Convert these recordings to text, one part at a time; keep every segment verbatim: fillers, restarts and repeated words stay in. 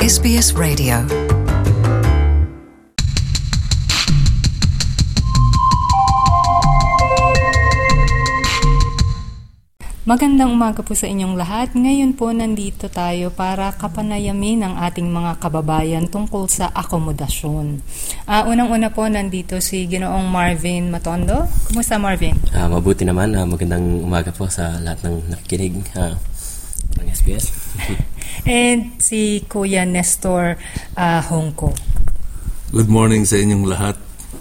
S B S Radio. Magandang umaga po sa inyong lahat. Ngayon po nandito tayo para kapanayamin ang ating mga kababayan tungkol sa akomodasyon. Uh, Unang-una po nandito si Ginoong Marvin Matondo. Kumusta, Marvin? Uh, mabuti naman. Uh, magandang umaga po sa lahat ng nakikinig uh, ng S B S. And si Kuya Nestor uh, Hongko. Good morning sa inyong lahat.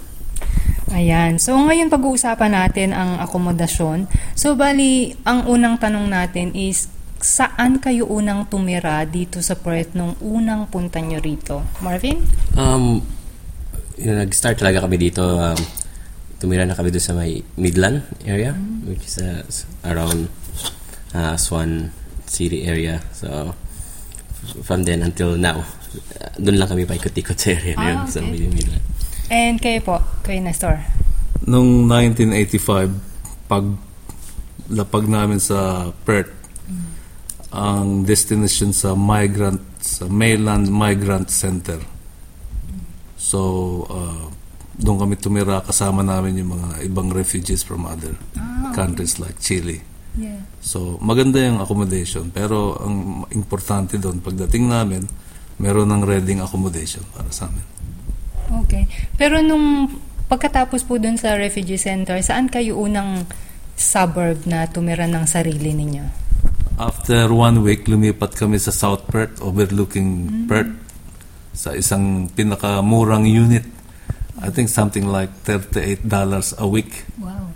Ayan. So, ngayon pag-uusapan natin ang akomodasyon. So, bali, ang unang tanong natin is, saan kayo unang tumira dito sa Perth nung unang punta nyo rito? Marvin? Um, yun, nag-start talaga kami dito. Um, tumira na kami doon sa may Midland area, mm-hmm. which is uh, around uh, Swan City area. So, from then until now, uh, doon lang kami paikot-ikot sa area na yun, ah, okay. sa Midland. And kayo po, Kuya Nestor? Noong nineteen eighty-five, pag lapag namin sa Perth, mm. ang destination sa migrant, sa Mainland Migrant Center. Mm. So, uh, doon kami tumira, kasama namin yung mga ibang refugees from other ah, countries okay. like Chile. Yeah. So, maganda yung accommodation. Pero, ang importante doon, pagdating namin, meron ng reading accommodation para sa amin. Okay. Pero nung pagkatapos po dun sa refugee center, saan kayo unang suburb na tumira ng sarili ninyo? After one week, lumipat kami sa South Perth, overlooking mm-hmm. Perth, sa isang pinakamurang unit. I think something like thirty-eight dollars a week. Wow.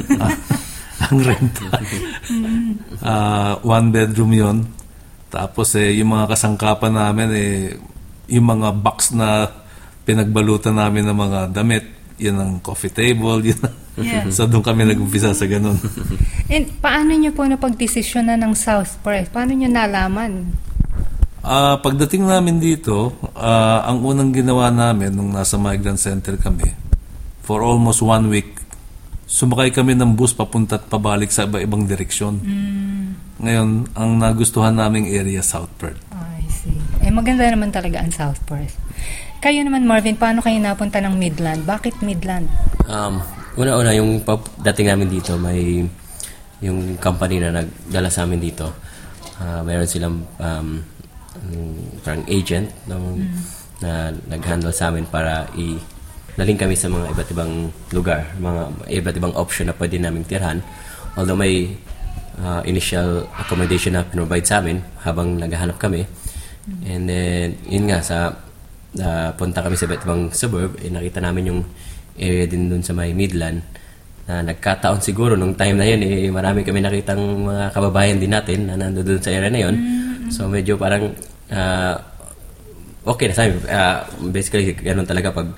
Ang renta. mm-hmm. uh, one bedroom yon. Tapos eh, yung mga kasangkapan namin, eh, yung mga box na pinagbalutan namin ng mga damit, yun ang coffee table, yun. Yeah. So doon kami nag-umpisa sa ganun. And paano nyo po napag-desisyon na ng South Perth? Paano nyo nalaman? Uh, pagdating namin dito, uh, ang unang ginawa namin nung nasa migrant center kami, for almost one week, sumakay kami ng bus papunta at pabalik sa iba-ibang direksyon. Mm. Ngayon, ang nagustuhan naming area, South Perth. I see. Eh, maganda naman talaga ang South Perth. Kayo naman, Marvin, paano kayo napunta ng Midland? Bakit Midland? Um, una-una, yung dating namin dito, may yung company na nagdala sa amin dito. Uh, mayroon silang um, parang agent no, mm. na nag-handle sa amin para i naling kami sa mga iba't ibang lugar, mga iba't ibang option na pwede namin tirhan. Although may uh, initial accommodation na pinrovide sa amin habang naghahanap kami. Mm. And then, yun nga, sa Uh, punta kami sa iba't ibang suburb, eh, nakita namin yung area din dun sa may Midland na nagkataon siguro nung time na yun, eh, marami kami nakitang mga kababayan din natin na nandun dun sa area na yun. Mm-hmm. So medyo parang uh, okay na sa amin. Uh, basically, ganun talaga pag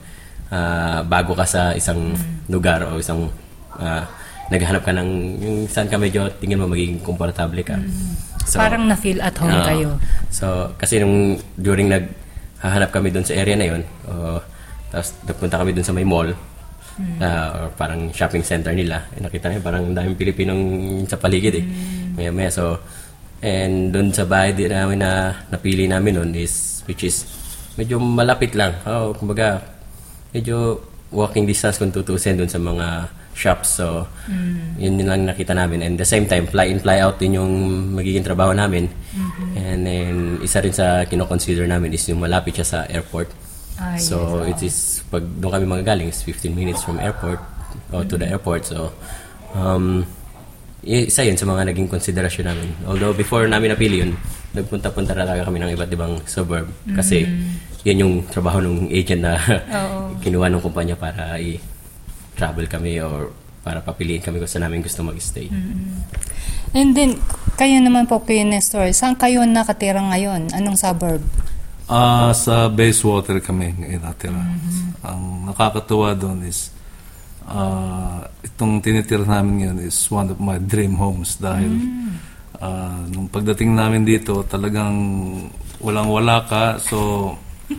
uh, bago ka sa isang mm-hmm. lugar o isang uh, naghahanap ka ng yung saan ka medyo tingin mo magiging komportable ka. Mm-hmm. So, parang na-feel at home uh, kayo. So kasi nung during nag hahanap kami doon sa area na yun. Uh, tapos nagpunta kami doon sa may mall. Mm. Uh, or parang shopping center nila. Eh, nakita namin parang daming Pilipinong sa paligid eh. Mm. Maya maya. So, and doon sa bahay din namin na napili namin noon is, which is medyo malapit lang. Oh, kumbaga, medyo walking distance kung tutusin doon sa mga shops. So, mm. yun din lang nakita namin. And the same time, fly in, fly out din yung magiging trabaho namin. Mm-hmm. And then, isa rin sa kinoconsider namin is yung malapit siya sa airport. Ah, so, yes, it is, pag doon kami magagaling, is fifteen minutes from airport or mm-hmm. to the airport. So, um, isa yun sa mga naging konsiderasyon namin. Although, before namin napili yun, nagpunta-punta na talaga kami ng iba't ibang suburb. Kasi, mm-hmm. yun yung trabaho ng agent na kinuha ng kumpanya para i- travel kami or para papiliin kami kung saan namin gusto mag-stay. Mm-hmm. And then, kayo naman po, Kuya Nestor, saan kayo nakatira ngayon? Anong suburb? Uh, sa Bayswater kami ngayon natira. Mm-hmm. Ang nakakatuwa doon is uh, itong tinitira namin ngayon is one of my dream homes dahil mm-hmm. uh, nung pagdating namin dito talagang walang-wala ka. So,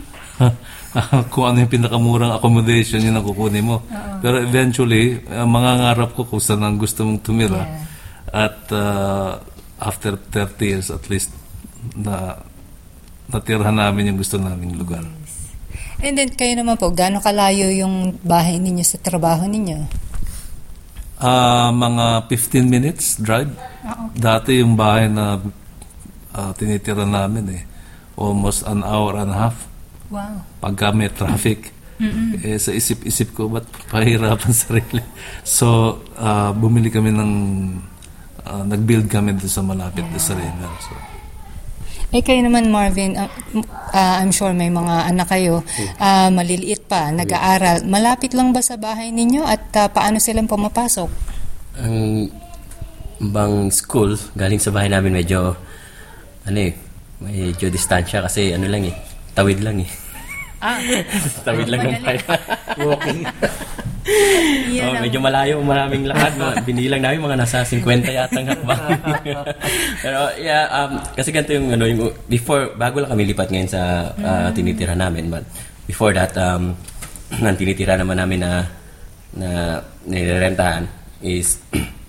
kung ano yung pinakamurang accommodation yun ang kukunin mo. Uh-oh. Pero eventually, uh, mangangarap ko kung saan ang gusto mong tumira. Yeah. At uh, after thirty years at least, na natirhan namin yung gusto naming lugar. And then, kayo naman po, gaano kalayo yung bahay ninyo sa trabaho ninyo? Ah, mga fifteen minutes drive. Dati yung bahay na ah, tinitira namin eh, almost an hour and a half. Wow. Pagka may traffic. Eh, sa isip-isip ko, ba't pahirapan sarili? So, ah, bumili kami ng, ah, nag-build kami doon sa malapit doon sa river. So, Eh kayo naman Marvin, uh, uh, I'm sure may mga anak kayo, uh, maliliit pa, nag-aaral. Malapit lang ba sa bahay ninyo at uh, paano silang pumapasok? Ang bang school, galing sa bahay namin medyo, ano eh, medyo distansya kasi ano lang eh, tawid lang eh. Ah, tawid lang ng bahay. Walking. Yan Oh, ang- medyo malayo, maraming lakad. Mga- Binilang namin mga nasa fifty yata ang hakbang. Pero yeah, um, kasi ganito yung, ano, yung, before, bago lang kami lipat ngayon sa uh, tinitira namin. But before that, um, ang tinitira naman namin na na nirerentahan is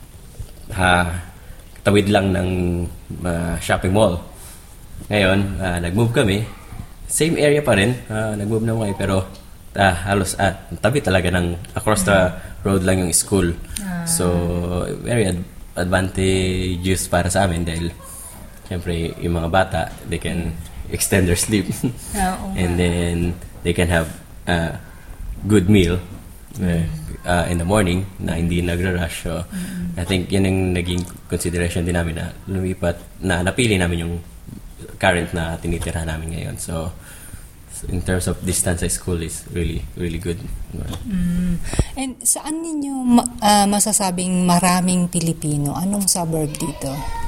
ha, tawid lang ng uh, shopping mall. Ngayon, uh, nag-move kami. Same area pa rin. Uh, nag-move na kami pero ah, halos at tabi talaga ng across the road lang yung school. So, very ad- advantageous para sa amin dahil syempre yung mga bata, they can extend their sleep. Oo. And then they can have a good meal uh, uh, in the morning na hindi nagra-rush. So, I think yun yung naging consideration din namin na lumipat, na napili namin yung current na tinitira namin ngayon. So, in terms of distance sa school is really, really good. Mm. And saan ninyo ma- ah, masasabing maraming Pilipino? Anong suburb dito?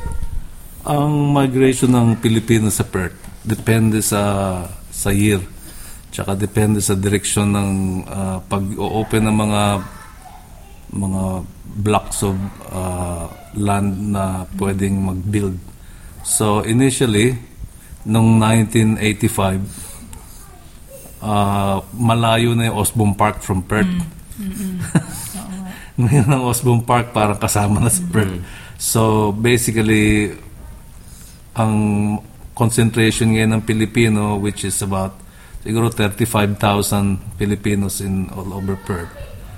ang migration ng Pilipino sa Perth depende sa sa year. Tsaka depende sa direksyon ng ah, pag-o-open ng mga mga blocks of ah, land na pwedeng mag-build. So initially, nung nineteen eighty-five, Uh, malayo na yung Osborne Park from Perth. Ngayon ang Osborne Park parang kasama na sa Perth. So basically, ang concentration ngayon ng Pilipino, which is about siguro thirty-five thousand Filipinos in all over Perth.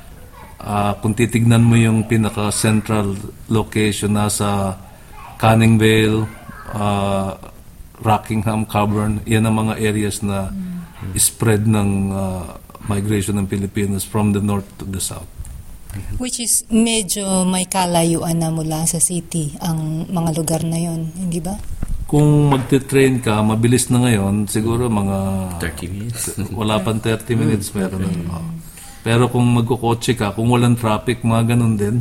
Uh, kung titignan mo yung pinaka-central location, nasa Canning Vale, uh, Rockingham, Coburn, yan ang mga areas na spread ng uh, migration ng Filipinos from the north to the south. Which is medyo may kalayuan na mula sa city ang mga lugar na yon, hindi ba? Kung magte-train ka, mabilis na ngayon, siguro mga thirty minutes. wala pang thirty minutes meron na. Oh. Pero kung magkukotse ka, kung walang traffic, mga ganun din.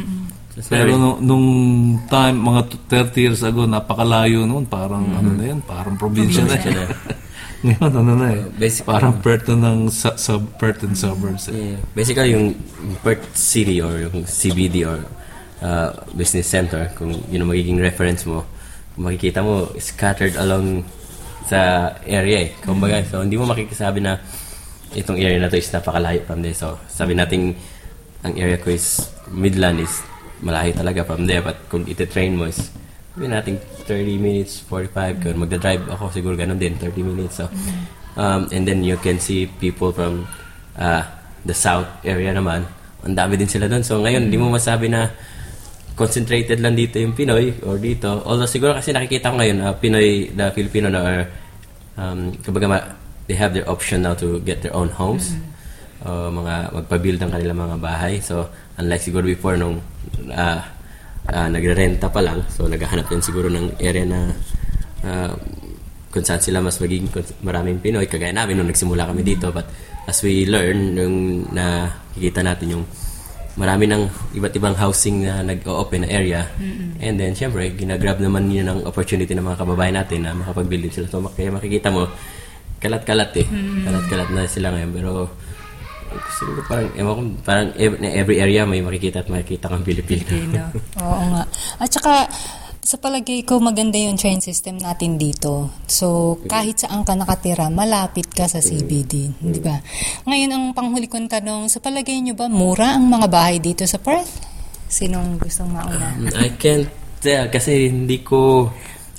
Pero nung, nung time, mga thirty years ago, napakalayo noon. Parang ano na yan, parang probinsya na yan. Ngayon, ano na eh. Basic- parang Perth na ng su- sub, Perth and suburbs. Eh. Yeah. Basically, yung Perth City or yung C B D or uh, business center, kung yun ang magiging reference mo, kung makikita mo, scattered along sa area eh. Kumbaga, so hindi mo makikisabi na itong area na to is napakalayo from there. So, sabi natin, ang area ko is Midland is malayo talaga from there. But kung iti-train mo is, sabi natin thirty minutes, forty-five. Kung magdadrive ako, siguro ganun din, thirty minutes. So, um, and then you can see people from uh, the south area naman. Ang dami din sila doon. So, ngayon, hindi mo masabi na concentrated lang dito yung Pinoy or dito. Although, siguro kasi nakikita ko ngayon, uh, Pinoy, the Filipino na are, um, kumbaga, ma- they have their option now to get their own homes. Uh, mga magpa-build ng kanilang mga bahay. So, unlike siguro before nung uh, uh, nagre-renta pa lang, so naghahanap din siguro ng area na uh, kung saan sila mas magiging maraming Pinoy, kagaya namin nung nagsimula kami dito. But as we learn, nung nakikita natin yung marami ng iba't ibang housing na nag-o-open na area, and then syempre ginagrab naman yun ng opportunity ng mga kababayan natin na makapag-build din sila. So kaya makikita mo, kalat-kalat eh. Kalat-kalat na sila ngayon. Pero siguro parang, ewan ko, parang every area may makikita at makikita kang Pilipino. Pilipino. Oo nga. At saka, sa palagay ko, maganda yung train system natin dito. So, kahit saan ka nakatira, malapit ka sa C B D. Di ba? Ngayon, ang panghuli kong tanong, sa palagay nyo ba, mura ang mga bahay dito sa Perth? Sinong gustong mauna? I can't tell kasi hindi ko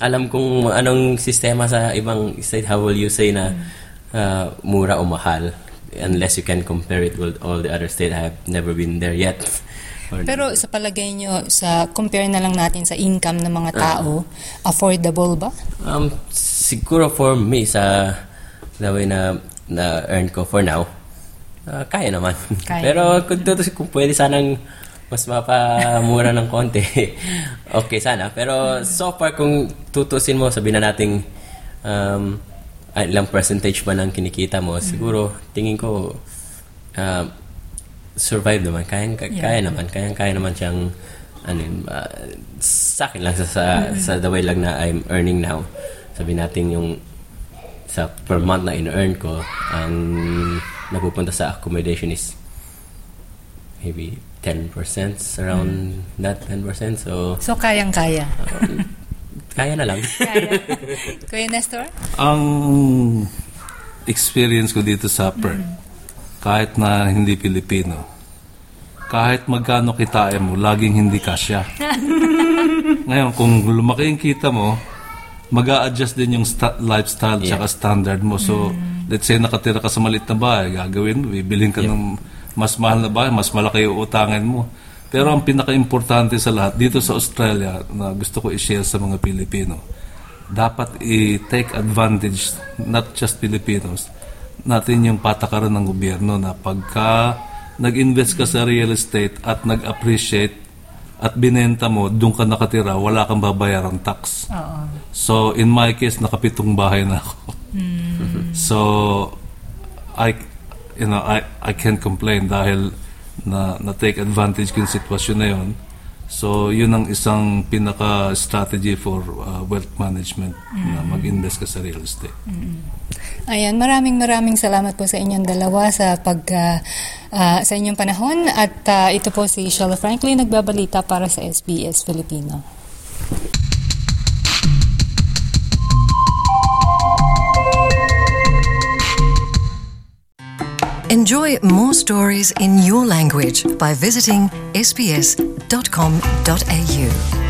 alam kung anong sistema sa ibang state. How will you say na uh, mura o mahal? Unless you can compare it with all the other states. I have never been there yet. Or, Pero sa palagay nyo, sa compare na lang natin sa income ng mga tao, affordable ba? Um, siguro for me, sa the way na, na earn ko for now, uh, kaya naman. Kaya. Pero kung, kung pwede sanang mas mapamura ng konti, okay sana. Pero so far, kung tutusin mo, sabihin na natin um, ilang percentage ba ng kinikita mo, siguro tingin ko uh, survive naman. Kaya, kaya yeah. naman. Kaya, kaya naman siyang ano yun, uh, sa akin lang sa, sa, mm-hmm. sa the way lang na I'm earning now. Sabihin natin yung sa per month na in-earn ko, ang napupunta sa accommodation is maybe ten percent, around mm. that ten percent. So, so kayang-kaya? Um, kaya na lang. Kaya. Kuya Nestor? Ang experience ko dito sa Perth, mm. kahit na hindi Pilipino, kahit magkano kitain mo, laging hindi kasya. Ngayon, kung lumaki yung kita mo, mag-a-adjust din yung sta- lifestyle yeah. tsaka standard mo. So, mm. let's say nakatira ka sa maliit na bahay, gagawin mo, bibilhin ka yeah. ng mas mahal na bahay, mas malaki yung utangan mo. Pero ang pinaka-importante sa lahat, dito sa Australia, na gusto ko i-share sa mga Pilipino, dapat i-take advantage, not just Filipinos, natin yung patakaran ng gobyerno na pagka nag-invest ka sa real estate at nag-appreciate at binenta mo, doon ka nakatira, wala kang babayarang tax. Oo. So, in my case, nakapitong bahay na ako. Mm. So, I, you know, I, I can't complain dahil na, na-take advantage ko yung sitwasyon na yun. So, yun ang isang pinaka-strategy for uh, wealth management mm. na mag-invest ka sa real estate. Mm. Ayan, maraming maraming salamat po sa inyong dalawa sa pag uh, uh, sa inyong panahon at uh, ito po si Sheila Franklin nagbabalita para sa S B S Filipino. Enjoy more stories in your language by visiting s b s dot com dot a u.